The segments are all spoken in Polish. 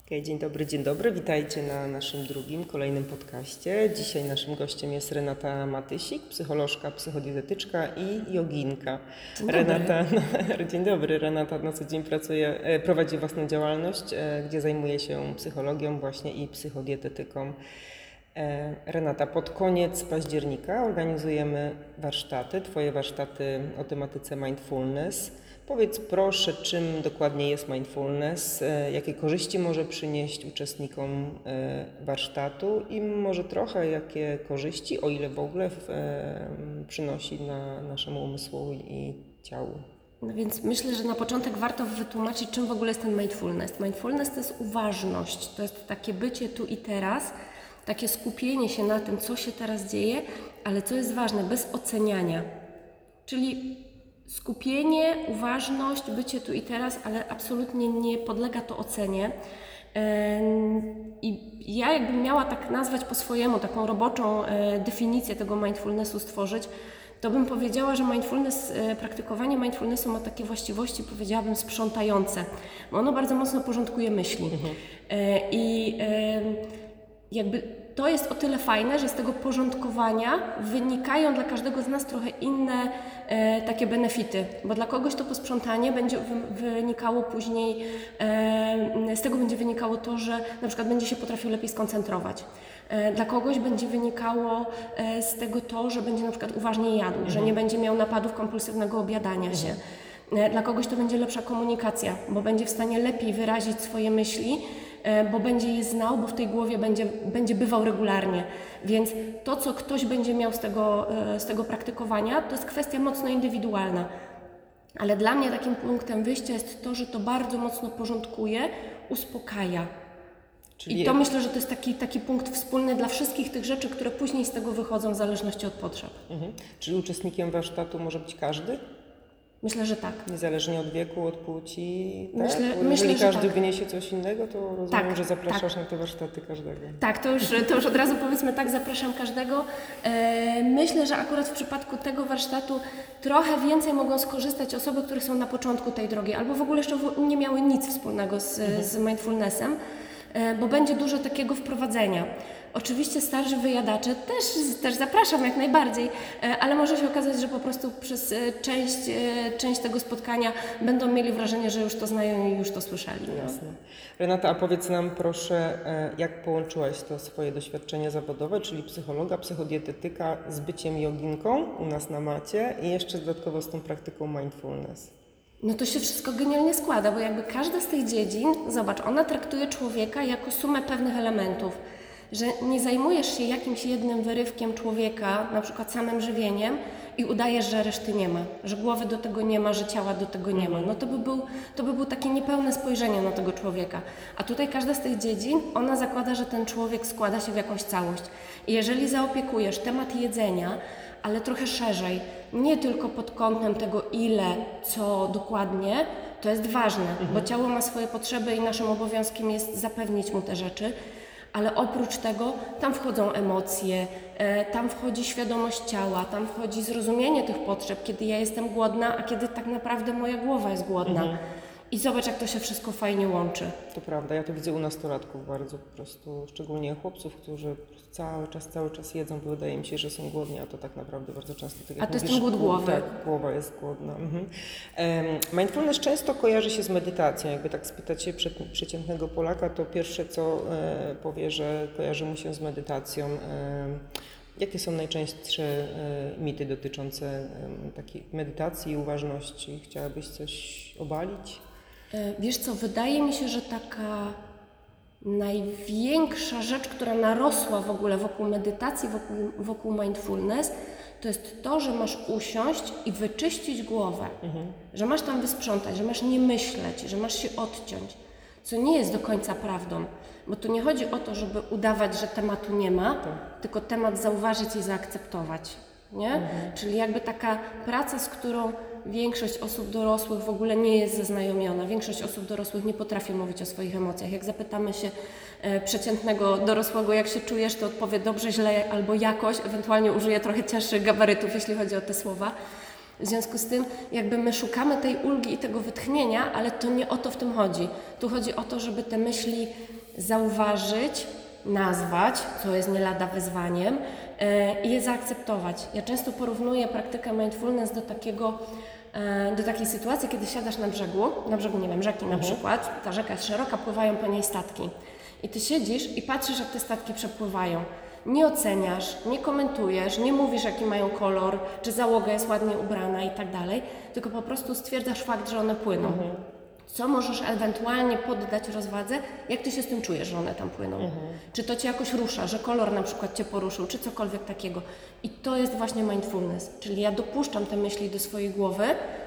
Okej, dzień dobry. Witajcie na naszym kolejnym podcaście. Dzisiaj naszym gościem jest Renata Matysik, psycholożka, psychodietetyczka i joginka. Dzień dobry. Renata na co dzień prowadzi własną działalność, gdzie zajmuje się psychologią właśnie i psychodietetyką. Renata, pod koniec października organizujemy Twoje warsztaty o tematyce mindfulness. Powiedz proszę, czym dokładnie jest mindfulness, jakie korzyści może przynieść uczestnikom warsztatu i może trochę jakie korzyści, o ile w ogóle, przynosi naszemu umysłowi i ciału. No więc myślę, że na początek warto wytłumaczyć, czym w ogóle jest ten mindfulness. Mindfulness to jest uważność, to jest takie bycie tu i teraz, takie skupienie się na tym, co się teraz dzieje, ale co jest ważne, bez oceniania. Czyli skupienie, uważność, bycie tu i teraz, ale absolutnie nie podlega to ocenie. I ja jakbym miała tak nazwać po swojemu, taką roboczą definicję tego mindfulnessu stworzyć, to bym powiedziała, że praktykowanie mindfulnessu ma takie właściwości, powiedziałabym, sprzątające, bo ono bardzo mocno porządkuje myśli. Jakby to jest o tyle fajne, że z tego porządkowania wynikają dla każdego z nas trochę inne takie benefity, bo dla kogoś to posprzątanie będzie wynikało później, z tego będzie wynikało to, że na przykład będzie się potrafił lepiej skoncentrować. Dla kogoś będzie wynikało z tego to, że będzie na przykład uważniej jadł, że nie będzie miał napadów kompulsywnego objadania się. Dla kogoś to będzie lepsza komunikacja, bo będzie w stanie lepiej wyrazić swoje myśli, bo będzie je znał, bo w tej głowie będzie bywał regularnie. Więc to, co ktoś będzie miał z tego praktykowania, to jest kwestia mocno indywidualna. Ale dla mnie takim punktem wyjścia jest to, że to bardzo mocno porządkuje, uspokaja. I to myślę, że to jest taki punkt wspólny dla wszystkich tych rzeczy, które później z tego wychodzą w zależności od potrzeb. Czyli uczestnikiem warsztatu może być każdy? Myślę, że tak. Niezależnie od wieku, od płci, tak? Myślę, jeżeli każdy tak. wyniesie coś innego, to rozumiem, że zapraszasz na te warsztaty każdego. Tak, to już od razu powiedzmy tak, zapraszam każdego. Myślę, że akurat w przypadku tego warsztatu trochę więcej mogą skorzystać osoby, które są na początku tej drogi, albo w ogóle jeszcze nie miały nic wspólnego z mindfulnessem, bo będzie dużo takiego wprowadzenia. Oczywiście starsi wyjadacze też zapraszam jak najbardziej, ale może się okazać, że po prostu przez część tego spotkania będą mieli wrażenie, że już to znają i już to słyszeli. No. Jasne. Renata, a powiedz nam proszę, jak połączyłaś to swoje doświadczenie zawodowe, czyli psychologa, psychodietetyka z byciem joginką u nas na macie i jeszcze dodatkowo z tą praktyką mindfulness? No to się wszystko genialnie składa, bo jakby każda z tych dziedzin, zobacz, ona traktuje człowieka jako sumę pewnych elementów, że nie zajmujesz się jakimś jednym wyrywkiem człowieka, na przykład samym żywieniem i udajesz, że reszty nie ma, że głowy do tego nie ma, że ciała do tego nie ma. No to by było takie niepełne spojrzenie na tego człowieka. A tutaj każda z tych dziedzin, ona zakłada, że ten człowiek składa się w jakąś całość. I jeżeli zaopiekujesz temat jedzenia, ale trochę szerzej, nie tylko pod kątem tego ile, co dokładnie, to jest ważne, bo ciało ma swoje potrzeby i naszym obowiązkiem jest zapewnić mu te rzeczy, ale oprócz tego tam wchodzą emocje, tam wchodzi świadomość ciała, tam wchodzi zrozumienie tych potrzeb, kiedy ja jestem głodna, a kiedy tak naprawdę moja głowa jest głodna. I zobacz, jak to się wszystko fajnie łączy. To prawda, ja to widzę u nastolatków bardzo po prostu, szczególnie chłopców, którzy cały czas jedzą, bo wydaje mi się, że są głodni, a to tak naprawdę bardzo często, tak jak to jest mówisz, ten głód głowy. Tak, głowa jest głodna. Mindfulness często kojarzy się z medytacją. Jakby tak spytacie przeciętnego Polaka, to pierwsze co powie, że kojarzy mu się z medytacją. Jakie są najczęstsze mity dotyczące takiej medytacji i uważności? Chciałabyś coś obalić? Wiesz co, wydaje mi się, że taka największa rzecz, która narosła w ogóle wokół medytacji, wokół mindfulness, to jest to, że masz usiąść i wyczyścić głowę, że masz tam wysprzątać, że masz nie myśleć, że masz się odciąć, co nie jest do końca prawdą, bo tu nie chodzi o to, żeby udawać, że tematu nie ma, tylko temat zauważyć i zaakceptować, nie? Czyli jakby taka praca, z którą większość osób dorosłych w ogóle nie jest zaznajomiona. Większość osób dorosłych nie potrafi mówić o swoich emocjach. Jak zapytamy się przeciętnego dorosłego, jak się czujesz, to odpowie dobrze, źle albo jakoś, ewentualnie użyje trochę cięższych gabarytów, jeśli chodzi o te słowa. W związku z tym jakby my szukamy tej ulgi i tego wytchnienia, ale to nie o to w tym chodzi. Tu chodzi o to, żeby te myśli zauważyć, nazwać, co jest nie lada wyzwaniem i je zaakceptować. Ja często porównuję praktykę mindfulness do takiej sytuacji, kiedy siadasz na brzegu, nie wiem, rzeki na przykład, ta rzeka jest szeroka, pływają po niej statki. I ty siedzisz i patrzysz, jak te statki przepływają. Nie oceniasz, nie komentujesz, nie mówisz, jaki mają kolor, czy załoga jest ładnie ubrana i tak dalej, tylko po prostu stwierdzasz fakt, że one płyną. Co możesz ewentualnie poddać rozwadze, jak ty się z tym czujesz, że one tam płyną. Czy to cię jakoś rusza, że kolor na przykład cię poruszył, czy cokolwiek takiego. I to jest właśnie mindfulness, czyli ja dopuszczam te myśli do swojej głowy,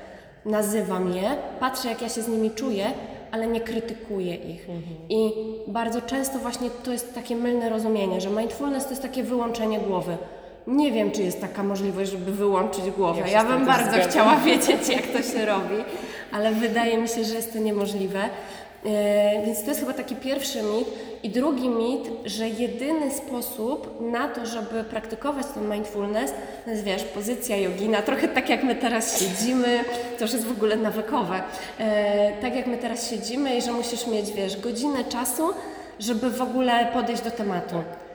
nazywam je, patrzę, jak ja się z nimi czuję, ale nie krytykuję ich. I bardzo często właśnie to jest takie mylne rozumienie, że mindfulness to jest takie wyłączenie głowy. Nie wiem, czy jest taka możliwość, żeby wyłączyć głowę. Ja bym bardzo chciała wiedzieć, jak to się robi, ale wydaje mi się, że jest to niemożliwe. Więc to jest chyba taki pierwszy mit. I drugi mit, że jedyny sposób na to, żeby praktykować ten mindfulness, to jest, wiesz, pozycja jogina, trochę tak jak my teraz siedzimy, to już jest w ogóle nawykowe, tak jak my teraz siedzimy i że musisz mieć, wiesz, godzinę czasu, żeby w ogóle podejść do tematu.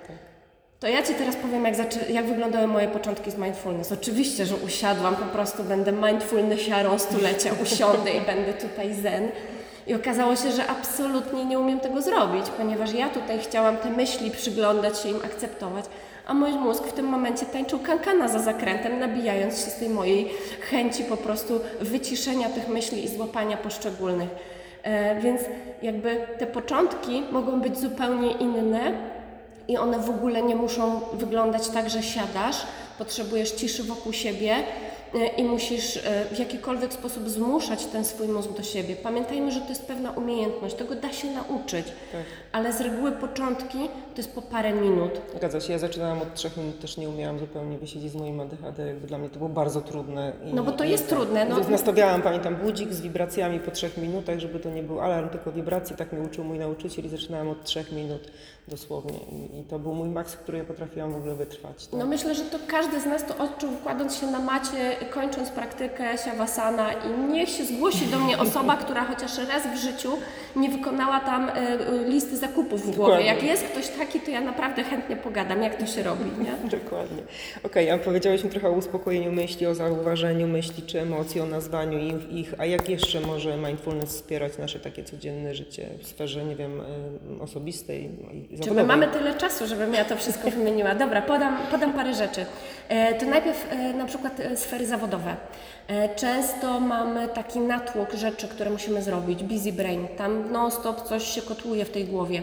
To ja Ci teraz powiem, jak wyglądały moje początki z mindfulness. Oczywiście, że usiadłam, po prostu będę mindfulnessiarą stulecia, usiądę i będę tutaj zen. I okazało się, że absolutnie nie umiem tego zrobić, ponieważ ja tutaj chciałam te myśli przyglądać się im, akceptować, a mój mózg w tym momencie tańczył kankana za zakrętem, nabijając się z tej mojej chęci po prostu wyciszenia tych myśli i złapania poszczególnych. Więc jakby te początki mogą być zupełnie inne i one w ogóle nie muszą wyglądać tak, że siadasz, potrzebujesz ciszy wokół siebie i musisz w jakikolwiek sposób zmuszać ten swój mózg do siebie. Pamiętajmy, że to jest pewna umiejętność, tego da się nauczyć, ale z reguły początki to jest po parę minut. Zgadza się, ja zaczynałam od 3 minut, też nie umiałam zupełnie wysiedzieć z moim ADHD, jakby dla mnie to było bardzo trudne. No bo to jest trudne. No. Nastawiałam, pamiętam, budzik z wibracjami po 3 minutach, żeby to nie był alarm, tylko wibracje, tak mnie uczył mój nauczyciel i zaczynałam od 3 minut dosłownie i to był mój maks, który ja potrafiłam w ogóle wytrwać. Tak? No myślę, że to każdy z nas to odczuł, kładąc się na macie, kończąc praktykę siawasana i niech się zgłosi do mnie osoba, która chociaż raz w życiu nie wykonała tam listy zakupów w głowie. Dokładnie. Jak jest ktoś taki, to ja naprawdę chętnie pogadam, jak to się robi, nie? Dokładnie. Okej, a powiedziałeś mi trochę o uspokojeniu myśli, o zauważeniu myśli czy emocji, o nazwaniu ich, a jak jeszcze może mindfulness wspierać nasze takie codzienne życie w sferze, nie wiem, osobistej i zawodowej? Czy my mamy tyle czasu, żebym ja to wszystko wymieniła? Dobra, podam parę rzeczy. To najpierw na przykład sfery zawodowe. Często mamy taki natłok rzeczy, które musimy zrobić, busy brain, tam non-stop coś się kotłuje w tej głowie.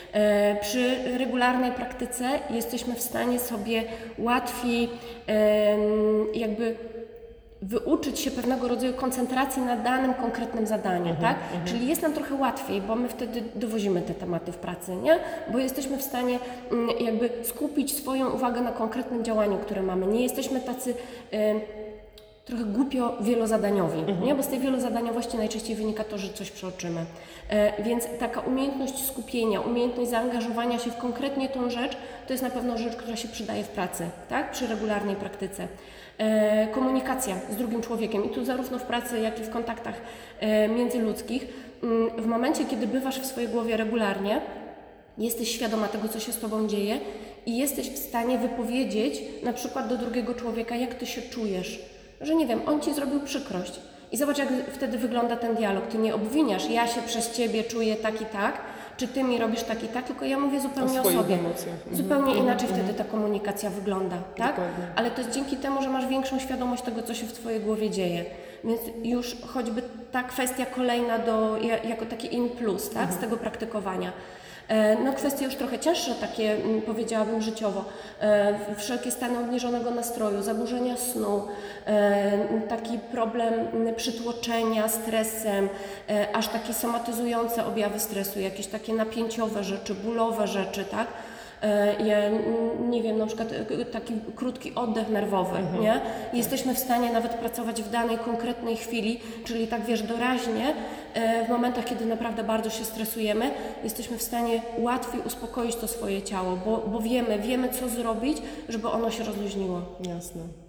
Przy regularnej praktyce jesteśmy w stanie sobie łatwiej jakby wyuczyć się pewnego rodzaju koncentracji na danym konkretnym zadaniu, tak? Czyli jest nam trochę łatwiej, bo my wtedy dowozimy te tematy w pracy, nie? Bo jesteśmy w stanie jakby skupić swoją uwagę na konkretnym działaniu, które mamy. Nie jesteśmy tacy trochę głupio wielozadaniowi, nie? Bo z tej wielozadaniowości najczęściej wynika to, że coś przeoczymy. Więc taka umiejętność skupienia, umiejętność zaangażowania się w konkretnie tą rzecz, to jest na pewno rzecz, która się przydaje w pracy, tak? Przy regularnej praktyce. Komunikacja z drugim człowiekiem i tu zarówno w pracy, jak i w kontaktach międzyludzkich. W momencie, kiedy bywasz w swojej głowie regularnie, jesteś świadoma tego, co się z Tobą dzieje i jesteś w stanie wypowiedzieć na przykład do drugiego człowieka, jak Ty się czujesz. Że nie wiem, on Ci zrobił przykrość. I zobacz, jak wtedy wygląda ten dialog. Ty nie obwiniasz, ja się przez Ciebie czuję tak i tak, czy Ty mi robisz tak i tak, tylko ja mówię zupełnie o sobie. Emocjach. Zupełnie inaczej wtedy ta komunikacja wygląda, tak? Dokładnie. Ale to jest dzięki temu, że masz większą świadomość tego, co się w Twojej głowie dzieje. Więc już choćby ta kwestia kolejna jako taki in plus, tak? Z tego praktykowania. No kwestie już trochę cięższe, takie powiedziałabym życiowo, wszelkie stany obniżonego nastroju, zaburzenia snu, taki problem przytłoczenia stresem, aż takie somatyzujące objawy stresu, jakieś takie napięciowe rzeczy, bólowe rzeczy, tak? Ja nie wiem, na przykład taki krótki oddech nerwowy, nie? Jesteśmy w stanie nawet pracować w danej konkretnej chwili, czyli tak wiesz, doraźnie, w momentach, kiedy naprawdę bardzo się stresujemy, jesteśmy w stanie łatwiej uspokoić to swoje ciało, bo wiemy, co zrobić, żeby ono się rozluźniło. Jasne.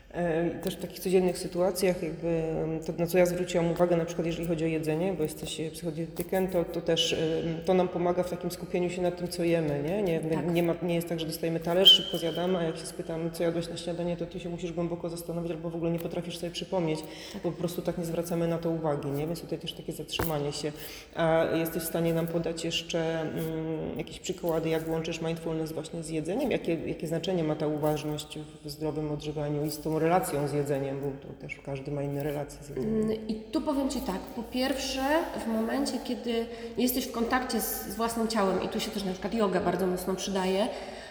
Też w takich codziennych sytuacjach, jakby to, na co ja zwróciłam uwagę, na przykład jeżeli chodzi o jedzenie, bo jesteś psychodietetykiem, to też to nam pomaga w takim skupieniu się na tym, co jemy, nie? Nie jest tak, że dostajemy talerz, szybko zjadamy, a jak się spytam, co jadłeś na śniadanie, to ty się musisz głęboko zastanowić, albo w ogóle nie potrafisz sobie przypomnieć, bo po prostu tak nie zwracamy na to uwagi, nie? Więc tutaj też takie zatrzymanie się. A jesteś w stanie nam podać jeszcze jakieś przykłady, jak łączysz mindfulness właśnie z jedzeniem? Jakie znaczenie ma ta uważność w zdrowym odżywianiu i z tą relacją z jedzeniem, bo to też każdy ma inne relacje z jedzeniem. I tu powiem Ci tak, po pierwsze w momencie, kiedy jesteś w kontakcie z własnym ciałem i tu się też na przykład yoga bardzo mocno przydaje,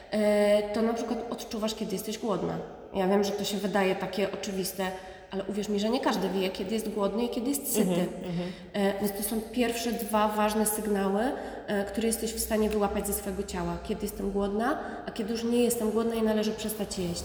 to na przykład odczuwasz, kiedy jesteś głodna. Ja wiem, że to się wydaje takie oczywiste, ale uwierz mi, że nie każdy wie, kiedy jest głodny i kiedy jest syty. Więc to są pierwsze dwa ważne sygnały, które jesteś w stanie wyłapać ze swojego ciała. Kiedy jestem głodna, a kiedy już nie jestem głodna i należy przestać jeść.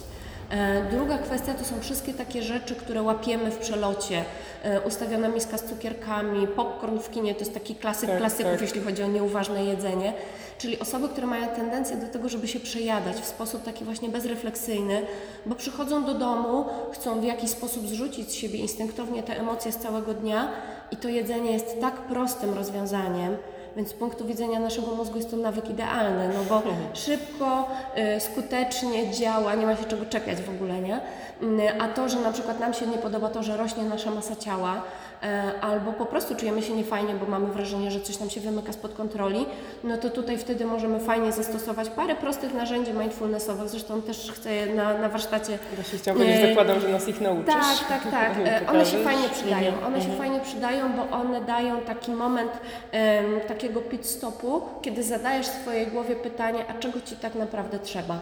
Druga kwestia to są wszystkie takie rzeczy, które łapiemy w przelocie. Ustawiona miska z cukierkami, popcorn w kinie, to jest taki klasyk klasyków, jeśli chodzi o nieuważne jedzenie. Czyli osoby, które mają tendencję do tego, żeby się przejadać w sposób taki właśnie bezrefleksyjny, bo przychodzą do domu, chcą w jakiś sposób zrzucić z siebie instynktownie te emocje z całego dnia i to jedzenie jest tak prostym rozwiązaniem, więc z punktu widzenia naszego mózgu jest to nawyk idealny, no bo szybko, skutecznie działa, nie ma się czego czepiać w ogóle, nie? A to, że na przykład nam się nie podoba to, że rośnie nasza masa ciała, albo po prostu czujemy się niefajnie, bo mamy wrażenie, że coś nam się wymyka spod kontroli, no to tutaj wtedy możemy fajnie zastosować parę prostych narzędzi mindfulnessowych, zresztą też chcę je na warsztacie. Właśnie chciałam powiedzieć, zakładam, że nas ich nauczysz. Tak. One się fajnie przydają. One się fajnie przydają, bo one dają taki moment takiego pit stopu, kiedy zadajesz swojej głowie pytanie, a czego Ci tak naprawdę trzeba?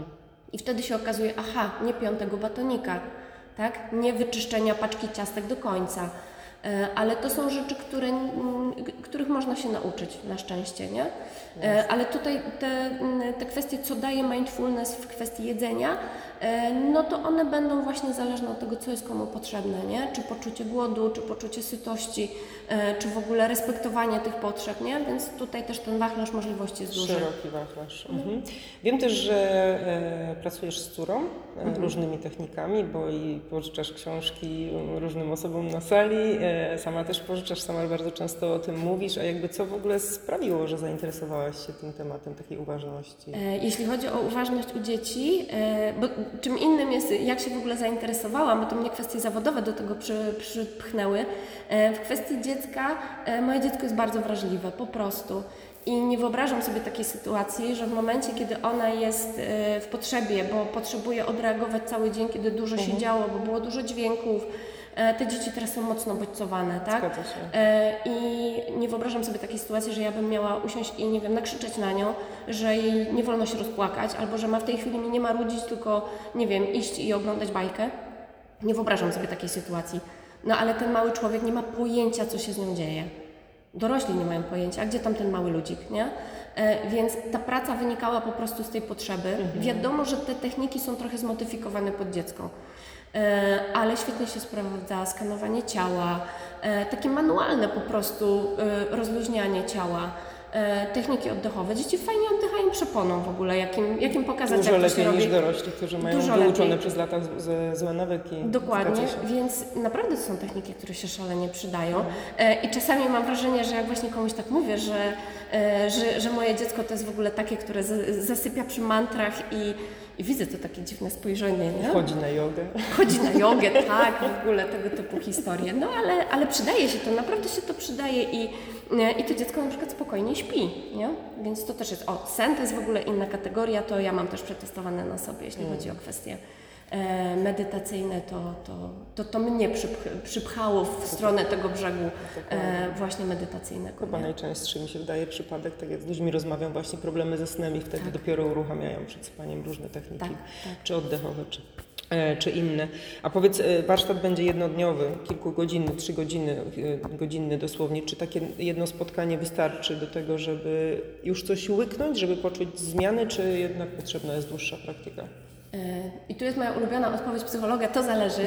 I wtedy się okazuje, aha, nie 5. batonika, tak? Nie wyczyszczenia paczki ciastek do końca. Ale to są rzeczy, których można się nauczyć na szczęście, nie? Ale tutaj te kwestie, co daje mindfulness w kwestii jedzenia, no to one będą właśnie zależne od tego, co jest komu potrzebne, nie? Czy poczucie głodu, czy poczucie sytości, czy w ogóle respektowanie tych potrzeb, nie? Więc tutaj też ten wachlarz możliwości jest duży. Szeroki wachlarz. Wiem też, że pracujesz z córą różnymi technikami, bo i pożyczasz książki różnym osobom na sali, sama też pożyczasz, sama bardzo często o tym mówisz, a jakby co w ogóle sprawiło, że zainteresowałaś się tym tematem takiej uważności? Jeśli chodzi o uważność u dzieci, bo czym innym jest, jak się w ogóle zainteresowałam, bo to mnie kwestie zawodowe do tego przypchnęły. W kwestii dziecka, moje dziecko jest bardzo wrażliwe, po prostu. I nie wyobrażam sobie takiej sytuacji, że w momencie, kiedy ona jest w potrzebie, bo potrzebuje odreagować cały dzień, kiedy dużo się działo, bo było dużo dźwięków, te dzieci teraz są mocno bodźcowane, tak? Zgadza się. I nie wyobrażam sobie takiej sytuacji, że ja bym miała usiąść i, nie wiem, nakrzyczeć na nią, że jej nie wolno się rozpłakać, albo że ma w tej chwili mi nie marudzić, tylko, nie wiem, iść i oglądać bajkę. Nie wyobrażam sobie takiej sytuacji. No ale ten mały człowiek nie ma pojęcia, co się z nią dzieje. Dorośli nie mają pojęcia, a gdzie tam ten mały ludzik, nie? Więc ta praca wynikała po prostu z tej potrzeby. Wiadomo, że te techniki są trochę zmodyfikowane pod dziecko, ale świetnie się sprawdza skanowanie ciała, takie manualne po prostu rozluźnianie ciała, techniki oddechowe. Dzieci fajnie oddychają przeponą w ogóle, jakim pokazać, Dużo jak to się lepiej robi. niż dorośli, którzy mają Dużo wyuczone lepiej. przez lata złe nawyki. Dokładnie, Zgadza się. więc naprawdę to są techniki, które się szalenie przydają. I czasami mam wrażenie, że jak właśnie komuś tak mówię, że moje dziecko to jest w ogóle takie, które zasypia przy mantrach i widzę to takie dziwne spojrzenie, nie? Chodzi na jogę. Chodzi na jogę, tak, w ogóle tego typu historie. No ale przydaje się to, naprawdę się to przydaje i to dziecko na przykład spokojnie śpi, nie? Więc to też jest, sen to jest w ogóle inna kategoria, to ja mam też przetestowane na sobie, jeśli chodzi o kwestie medytacyjne, to mnie przypchało w stronę tego brzegu właśnie medytacyjnego. Chyba najczęstszy mi się wydaje przypadek, tak jak z ludźmi rozmawiam, właśnie problemy ze snem i wtedy dopiero uruchamiają przed spaniem różne techniki, Tak. czy oddechowe, czy inne. A powiedz, warsztat będzie jednodniowy, kilkugodzinny, 3 godziny, godzinny dosłownie. Czy takie jedno spotkanie wystarczy do tego, żeby już coś łyknąć, żeby poczuć zmiany, czy jednak potrzebna jest dłuższa praktyka? I tu jest moja ulubiona odpowiedź psychologa, to zależy.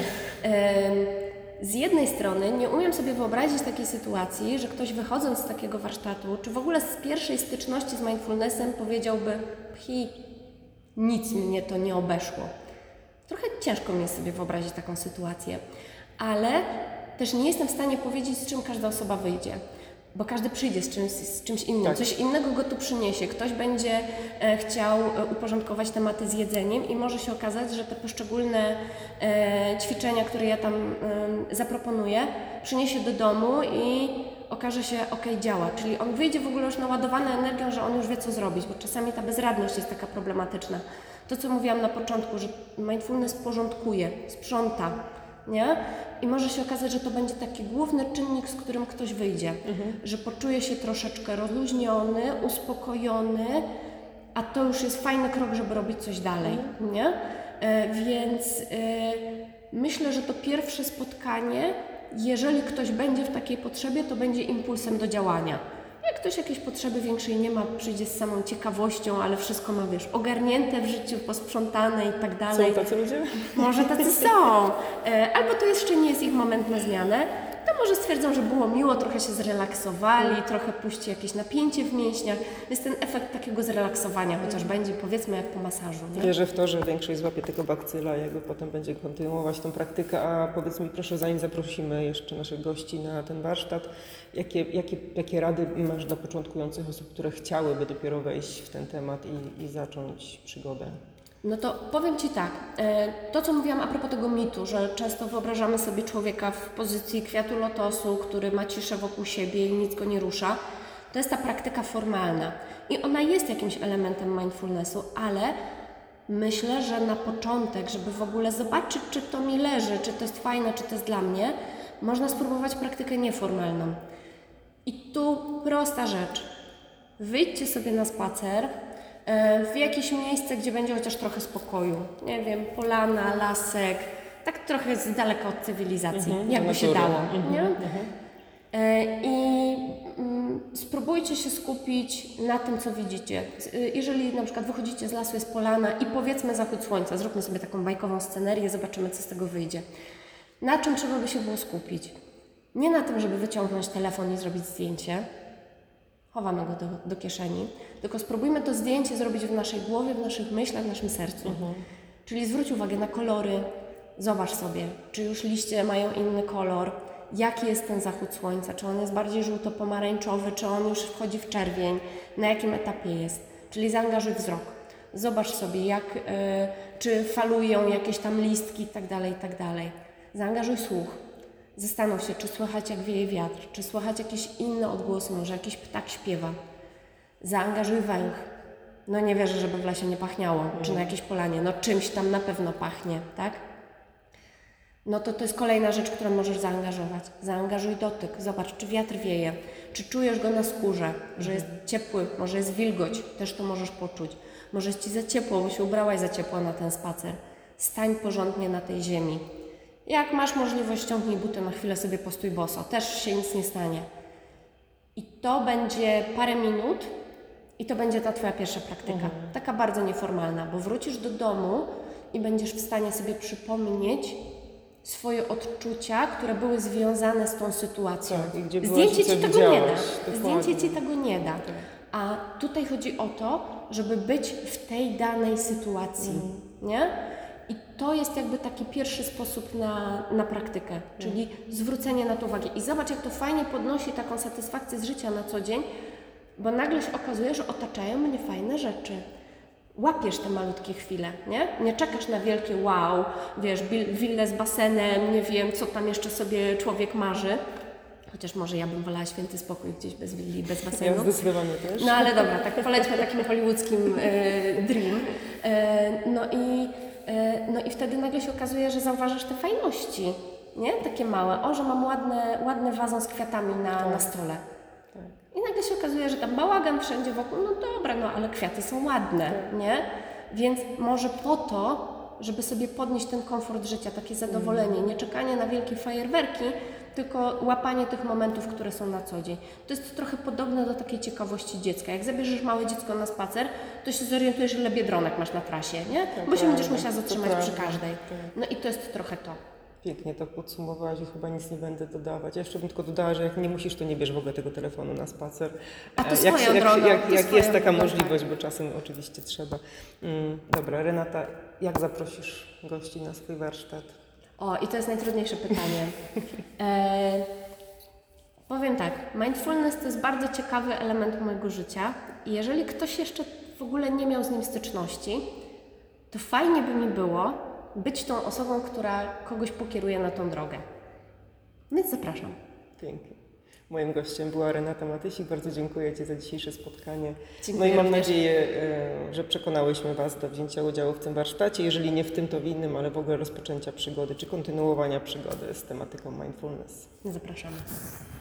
Z jednej strony nie umiem sobie wyobrazić takiej sytuacji, że ktoś wychodząc z takiego warsztatu, czy w ogóle z pierwszej styczności z mindfulnessem powiedziałby, nic mnie to nie obeszło. Trochę ciężko mi jest sobie wyobrazić taką sytuację, ale też nie jestem w stanie powiedzieć, z czym każda osoba wyjdzie. Bo każdy przyjdzie z czymś innym, Tak. coś innego go tu przyniesie. Ktoś będzie chciał uporządkować tematy z jedzeniem i może się okazać, że te poszczególne ćwiczenia, które ja tam zaproponuję, przyniesie do domu i okaże się, działa. Czyli on wyjdzie w ogóle już naładowany energią, że on już wie, co zrobić, bo czasami ta bezradność jest taka problematyczna. To, co mówiłam na początku, że mindfulness porządkuje, sprząta, nie? I może się okazać, że to będzie taki główny czynnik, z którym ktoś wyjdzie, że poczuje się troszeczkę rozluźniony, uspokojony, a to już jest fajny krok, żeby robić coś dalej, nie? Więc myślę, że to pierwsze spotkanie, jeżeli ktoś będzie w takiej potrzebie, to będzie impulsem do działania. Jak ktoś jakiejś potrzeby większej nie ma, przyjdzie z samą ciekawością, ale wszystko ma, ogarnięte w życiu, posprzątane i tak dalej. Są tacy ludzie? Może tacy są. Albo to jeszcze nie jest ich moment na zmianę, to może stwierdzą, że było miło, trochę się zrelaksowali, trochę puści jakieś napięcie w mięśniach. Jest ten efekt takiego zrelaksowania, chociaż będzie, powiedzmy, jak po masażu. Nie? Wierzę w to, że większość złapie tego bakcyla, jakby potem będzie kontynuować tą praktykę. A powiedz mi proszę, zanim zaprosimy jeszcze naszych gości na ten warsztat, jakie rady masz dla początkujących osób, które chciałyby dopiero wejść w ten temat i zacząć przygodę? No to powiem Ci tak, to co mówiłam a propos tego mitu, że często wyobrażamy sobie człowieka w pozycji kwiatu lotosu, który ma ciszę wokół siebie i nic go nie rusza, to jest ta praktyka formalna i ona jest jakimś elementem mindfulnessu, ale myślę, że na początek, żeby w ogóle zobaczyć, czy to mi leży, czy to jest fajne, czy to jest dla mnie, można spróbować praktykę nieformalną. I tu prosta rzecz, wyjdźcie sobie na spacer, w jakieś miejsce, gdzie będzie chociaż trochę spokoju. Nie wiem, polana, lasek, tak trochę z daleka od cywilizacji, jakby się dało. Nie? I spróbujcie się skupić na tym, co widzicie. Jeżeli na przykład wychodzicie z lasu, jest polana i powiedzmy zachód słońca, zróbmy sobie taką bajkową scenerię, zobaczymy, co z tego wyjdzie. Na czym trzeba by się było skupić? Nie na tym, żeby wyciągnąć telefon i zrobić zdjęcie, chowamy go do kieszeni, tylko spróbujmy to zdjęcie zrobić w naszej głowie, w naszych myślach, w naszym sercu. Czyli zwróć uwagę na kolory, zobacz sobie, czy już liście mają inny kolor, jaki jest ten zachód słońca, czy on jest bardziej żółto-pomarańczowy, czy on już wchodzi w czerwień, na jakim etapie jest. Czyli zaangażuj wzrok. Zobacz sobie, czy falują jakieś tam listki itd., itd. Zaangażuj słuch. Zastanów się, czy słychać jak wieje wiatr, czy słychać jakieś inne odgłosy, może jakiś ptak śpiewa. Zaangażuj węch. No nie wierzę, żeby w lesie nie pachniało, czy na jakiejś polanie, no czymś tam na pewno pachnie, tak? No to jest kolejna rzecz, którą możesz zaangażować. Zaangażuj dotyk, zobacz, czy wiatr wieje, czy czujesz go na skórze, że jest ciepły, może jest wilgoć, też to możesz poczuć. Może jest Ci za ciepło, bo się ubrałaś za ciepło na ten spacer. Stań porządnie na tej ziemi. Jak masz możliwość, ściągnij buty, na chwilę sobie postój boso, też się nic nie stanie. I to będzie parę minut i to będzie ta Twoja pierwsza praktyka. Taka bardzo nieformalna, bo wrócisz do domu i będziesz w stanie sobie przypomnieć swoje odczucia, które były związane z tą sytuacją. Tak, i gdzie byłaś, Zdjęcie i co Ci tego nie da. widziałaś, dokładnie. Zdjęcie Ci tego nie da. A tutaj chodzi o to, żeby być w tej danej sytuacji, nie? I to jest jakby taki pierwszy sposób na praktykę, czyli zwrócenie na to uwagi. I zobacz, jak to fajnie podnosi taką satysfakcję z życia na co dzień, bo nagle się okazuje, że otaczają mnie fajne rzeczy. Łapiesz te malutkie chwile, nie? Nie czekasz na wielkie wow, wiesz, willę z basenem, nie wiem, co tam jeszcze sobie człowiek marzy. Chociaż może ja bym wolała święty spokój gdzieś bez willi, bez basenu. Ja zdecydowanie też. No ale dobra, tak polećmy takim hollywoodzkim dream. No i wtedy nagle się okazuje, że zauważasz te fajności, nie? Takie małe. O, że mam ładny wazon z kwiatami na stole. Tak. I nagle się okazuje, że tam bałagan wszędzie wokół, no dobra, no ale kwiaty są ładne, nie? Więc może po to, żeby sobie podnieść ten komfort życia, takie zadowolenie, nie czekanie na wielkie fajerwerki, tylko łapanie tych momentów, które są na co dzień. To jest trochę podobne do takiej ciekawości dziecka. Jak zabierzesz małe dziecko na spacer, to się zorientujesz, ile biedronek masz na trasie, nie? Bo się będziesz musiała zatrzymać przy każdej. No i to jest trochę to. Pięknie to podsumowałaś i chyba nic nie będę dodawać. Ja jeszcze bym tylko dodała, że jak nie musisz, to nie bierz w ogóle tego telefonu na spacer. A to Jak, swoją jak, drogą, jak, to jak swoją jest taka drogą, możliwość, bo czasem oczywiście trzeba. Dobra, Renata, jak zaprosisz gości na swój warsztat? O, i to jest najtrudniejsze pytanie. Powiem tak, mindfulness to jest bardzo ciekawy element mojego życia i jeżeli ktoś jeszcze w ogóle nie miał z nim styczności, to fajnie by mi było być tą osobą, która kogoś pokieruje na tą drogę. Więc zapraszam. Pięknie. Moim gościem była Renata Matysik. Bardzo dziękuję Ci za dzisiejsze spotkanie. Dziękuję No i mam również. nadzieję, że przekonałyśmy Was do wzięcia udziału w tym warsztacie. Jeżeli nie w tym, to w innym, ale w ogóle rozpoczęcia przygody, czy kontynuowania przygody z tematyką mindfulness. Zapraszamy.